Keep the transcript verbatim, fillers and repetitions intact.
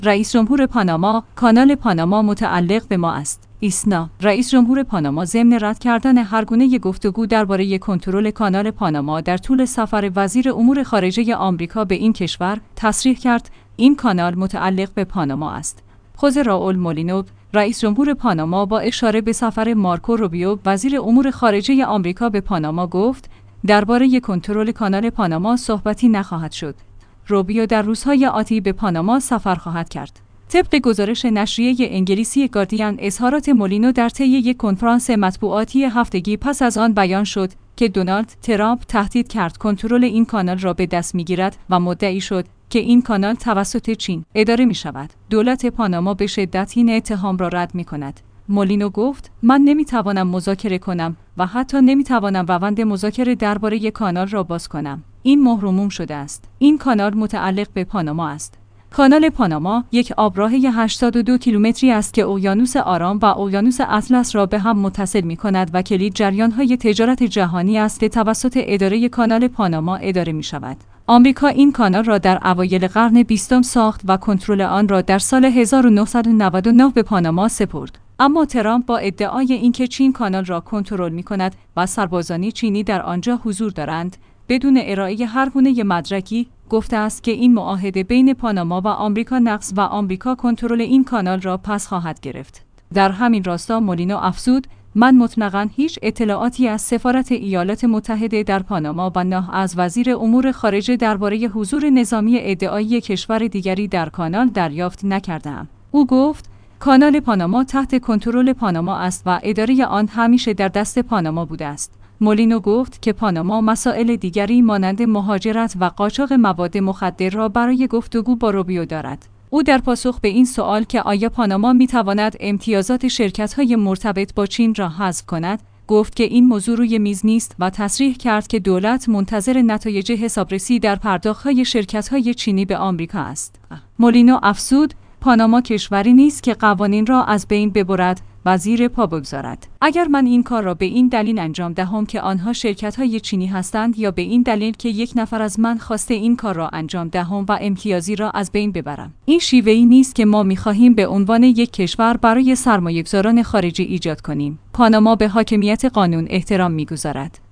رئیس جمهور پاناما: کانال پاناما متعلق به ما است. ایسنا: رئیس جمهور پاناما ضمن رد کردن هر گونه گفتگو درباره کنترل کانال پاناما در طول سفر وزیر امور خارجه آمریکا به این کشور، تصریح کرد این کانال متعلق به پاناما است. خوزه رائول مولینو، رئیس جمهور پاناما، با اشاره به سفر مارکو روبیو، وزیر امور خارجه آمریکا به پاناما، گفت درباره کنترل کانال پاناما صحبتی نخواهد شد. روبیو در روزهای آتی به پاناما سفر خواهد کرد. طبق گزارش نشریه انگلیسی گاردین، اظهارات مولینو در طی یک کنفرانس مطبوعاتی هفتگی پس از آن بیان شد که دونالد ترامپ تهدید کرد کنترل این کانال را به دست می‌گیرد و مدعی شد که این کانال توسط چین اداره می‌شود. دولت پاناما به شدت این اتهام را رد می‌کند. مولینو گفت من نمی‌توانم مذاکره کنم و حتی نمی‌توانم روند مذاکره درباره کانال را باز کنم. این مهرموم شده است. این کانال متعلق به پاناما است. کانال پاناما یک آبراه هشتاد و دو کیلومتری است که اقیانوس آرام و اقیانوس اطلس را به هم متصل می‌کند و کلید جریان‌های تجارت جهانی است که توسط اداره کانال پاناما اداره می‌شود. آمریکا این کانال را در اوایل قرن بیستم ساخت و کنترل آن را در سال هزار و نهصد و نود و نه به پاناما سپرد. اما ترامپ با ادعای اینکه چین کانال را کنترل می‌کند و سربازان چینی در آنجا حضور دارند، بدون ارائه هر گونه مدرکی، گفته است که این معاهده بین پاناما و آمریکا نقض و آمریکا کنترل این کانال را پس خواهد گرفت. در همین راستا مولینو افزود من مطلقاً هیچ اطلاعاتی از سفارت ایالات متحده در پاناما و نه از وزیر امور خارجه درباره حضور نظامی ادعایی کشور دیگری در کانال دریافت نکرده‌ام. او گفت کانال پاناما تحت کنترل پاناما است و اداره آن همیشه در دست پاناما بوده است. مولینو گفت که پاناما مسائل دیگری مانند مهاجرت و قاچاق مواد مخدر را برای گفتگو با روبیو دارد. او در پاسخ به این سوال که آیا پاناما می‌تواند امتیازات شرکت‌های مرتبط با چین را حذف کند، گفت که این موضوع روی میز نیست و تصریح کرد که دولت منتظر نتایج حسابرسی در پرداخت‌های شرکت‌های چینی به آمریکا است. مولینو افزود پاناما کشوری نیست که قوانین را از بین ببرد و زیر پا بگذارد. اگر من این کار را به این دلیل انجام دهم که آنها شرکت‌های چینی هستند یا به این دلیل که یک نفر از من خواسته این کار را انجام دهم و امتیازی را از بین ببرم، این شیوه‌ای نیست که ما می‌خواهیم به عنوان یک کشور برای سرمایه‌گذاران خارجی ایجاد کنیم. پاناما به حاکمیت قانون احترام می‌گذارد.